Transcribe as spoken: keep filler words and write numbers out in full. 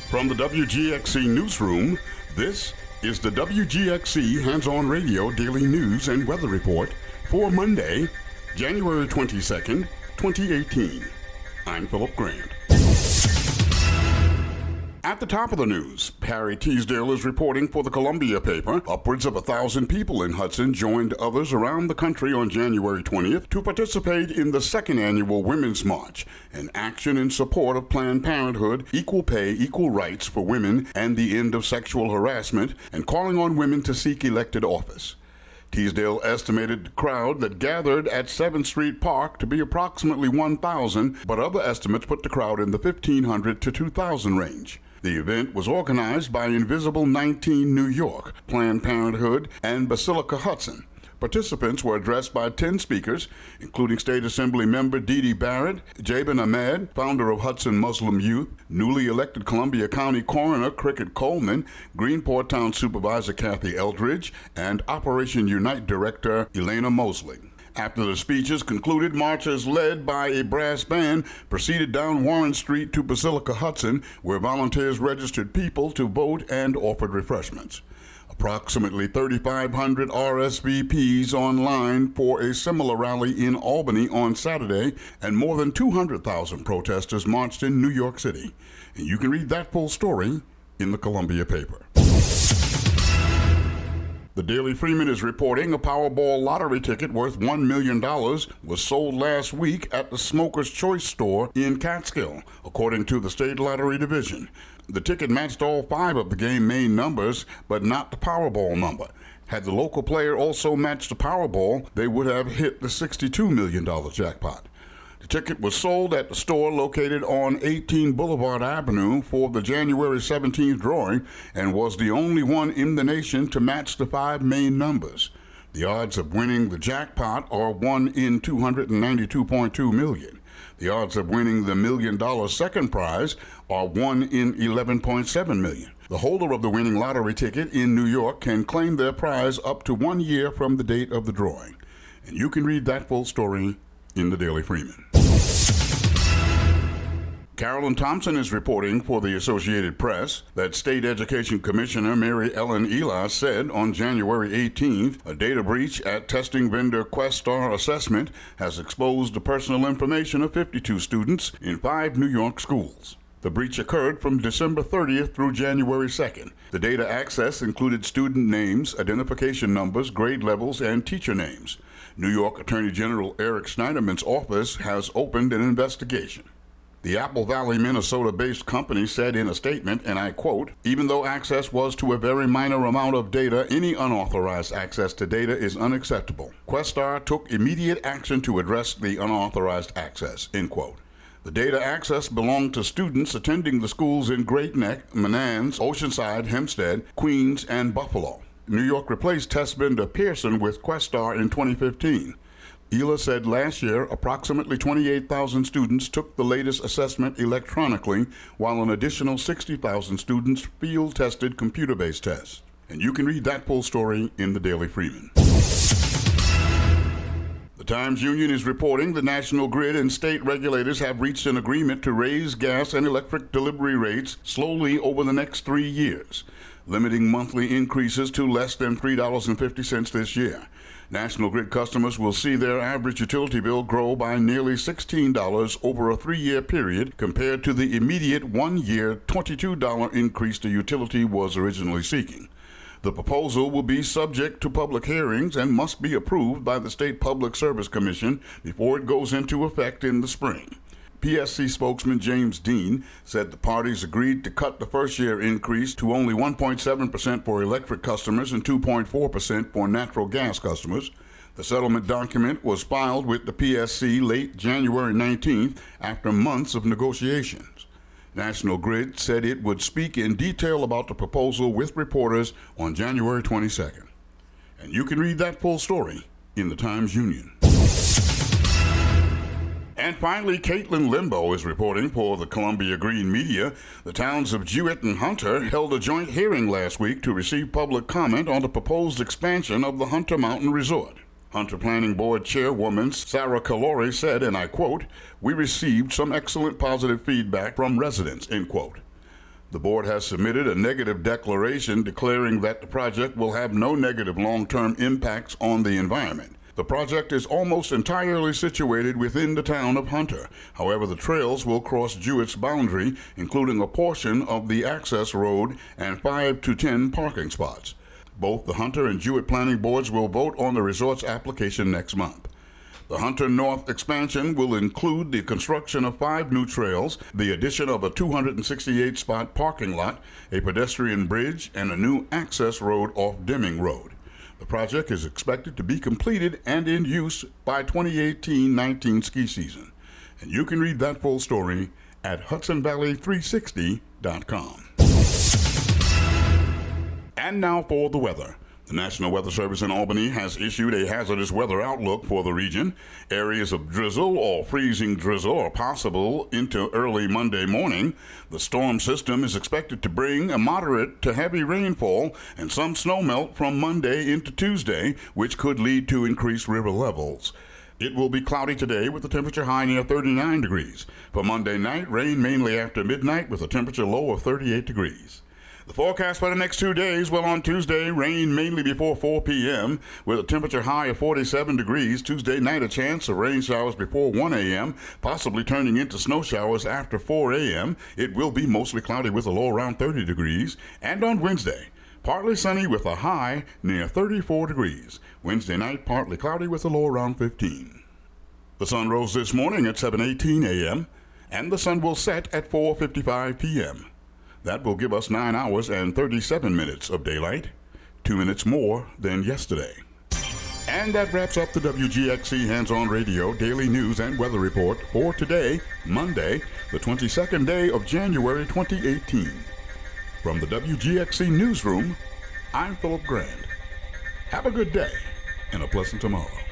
From the W G X C Newsroom, this is the W G X C Hands-On Radio Daily News and Weather Report for Monday, January twenty-second, twenty eighteen. I'm Philip Grant. At the top of the news, Harry Teasdale is reporting for the Columbia paper. Upwards of a thousand people in Hudson joined others around the country on January twentieth to participate in the second annual Women's March, an action in support of Planned Parenthood, equal pay, equal rights for women, and the end of sexual harassment, and calling on women to seek elected office. Teasdale estimated the crowd that gathered at seventh Street Park to be approximately one thousand, but other estimates put the crowd in the fifteen hundred to two thousand range. The event was organized by Invisible nineteen New York, Planned Parenthood, and Basilica Hudson. Participants were addressed by ten speakers, including State Assembly member Dee Dee Barrett, Jabin Ahmed, founder of Hudson Muslim Youth, newly elected Columbia County Coroner Cricket Coleman, Greenport Town Supervisor Kathy Eldridge, and Operation Unite Director Elena Mosley. After the speeches concluded, marchers led by a brass band proceeded down Warren Street to Basilica Hudson, where volunteers registered people to vote and offered refreshments. Approximately thirty-five hundred R S V Ps online for a similar rally in Albany on Saturday, and more than two hundred thousand protesters marched in New York City. And you can read that full story in the Columbia paper. The Daily Freeman is reporting a Powerball lottery ticket worth one million dollars was sold last week at the Smoker's Choice store in Catskill, according to the State Lottery Division. The ticket matched all five of the game main numbers, but not the Powerball number. Had the local player also matched the Powerball, they would have hit the sixty-two million dollars jackpot. The ticket was sold at the store located on eighteen Boulevard Avenue for the January seventeenth drawing and was the only one in the nation to match the five main numbers. The odds of winning the jackpot are one in two hundred ninety-two point two million. The odds of winning the million-dollar second prize are one in eleven point seven million. The holder of the winning lottery ticket in New York can claim their prize up to one year from the date of the drawing. And you can read that full story in the Daily Freeman. Carolyn Thompson is reporting for the Associated Press that State Education Commissioner Mary Ellen Elas said on January eighteenth a data breach at testing vendor Questar Assessment has exposed the personal information of fifty-two students in five New York schools. The breach occurred from December thirtieth through January second. The data access included student names, identification numbers, grade levels, and teacher names. New York Attorney General Eric Schneiderman's office has opened an investigation. The Apple Valley, Minnesota-based company said in a statement, and I quote, "Even though access was to a very minor amount of data, any unauthorized access to data is unacceptable. Questar took immediate action to address the unauthorized access," end quote. The data access belonged to students attending the schools in Great Neck, Menands, Oceanside, Hempstead, Queens, and Buffalo. New York replaced test vendor Pearson with Questar in twenty fifteen. Ela said last year approximately twenty-eight thousand students took the latest assessment electronically, while an additional sixty thousand students field-tested computer-based tests. And you can read that full story in the Daily Freeman. The Times-Union is reporting the National Grid and state regulators have reached an agreement to raise gas and electric delivery rates slowly over the next three years, limiting monthly increases to less than three dollars and fifty cents this year. National Grid customers will see their average utility bill grow by nearly sixteen dollars over a three-year period compared to the immediate one-year twenty-two dollars increase the utility was originally seeking. The proposal will be subject to public hearings and must be approved by the State Public Service Commission before it goes into effect in the spring. P S C spokesman James Dean said the parties agreed to cut the first-year increase to only one point seven percent for electric customers and two point four percent for natural gas customers. The settlement document was filed with the P S C late January nineteenth after months of negotiations. National Grid said it would speak in detail about the proposal with reporters on January twenty-second. And you can read that full story in the Times-Union. And finally, Caitlin Limbo is reporting for the Columbia Green Media. The towns of Jewett and Hunter held a joint hearing last week to receive public comment on the proposed expansion of the Hunter Mountain Resort. Hunter Planning Board Chairwoman Sarah Calori said, and I quote, "We received some excellent positive feedback from residents," end quote. The board has submitted a negative declaration declaring that the project will have no negative long-term impacts on the environment. The project is almost entirely situated within the town of Hunter. However, the trails will cross Jewett's boundary, including a portion of the access road and five to ten parking spots. Both the Hunter and Jewett planning boards will vote on the resort's application next month. The Hunter North expansion will include the construction of five new trails, the addition of a two hundred sixty-eight spot parking lot, a pedestrian bridge, and a new access road off Deming Road. The project is expected to be completed and in use by twenty eighteen nineteen ski season. And you can read that full story at Hudson Valley three sixty dot com. And now for the weather. The National Weather Service in Albany has issued a hazardous weather outlook for the region. Areas of drizzle or freezing drizzle are possible into early Monday morning. The storm system is expected to bring a moderate to heavy rainfall and some snowmelt from Monday into Tuesday, which could lead to increased river levels. It will be cloudy today with the temperature high near thirty-nine degrees. For Monday night, rain mainly after midnight with a temperature low of thirty-eight degrees. The forecast for the next two days, well, on Tuesday, rain mainly before four p.m. with a temperature high of forty-seven degrees. Tuesday night, a chance of rain showers before one a.m., possibly turning into snow showers after four a.m. It will be mostly cloudy with a low around thirty degrees. And on Wednesday, partly sunny with a high near thirty-four degrees. Wednesday night, partly cloudy with a low around fifteen. The sun rose this morning at seven eighteen a.m., and the sun will set at four fifty-five p.m. That will give us nine hours and thirty-seven minutes of daylight, two minutes more than yesterday. And that wraps up the W G X C Hands-On Radio Daily News and Weather Report for today, Monday, the twenty-second day of January twenty eighteen. From the W G X C Newsroom, I'm Philip Grand. Have a good day and a pleasant tomorrow.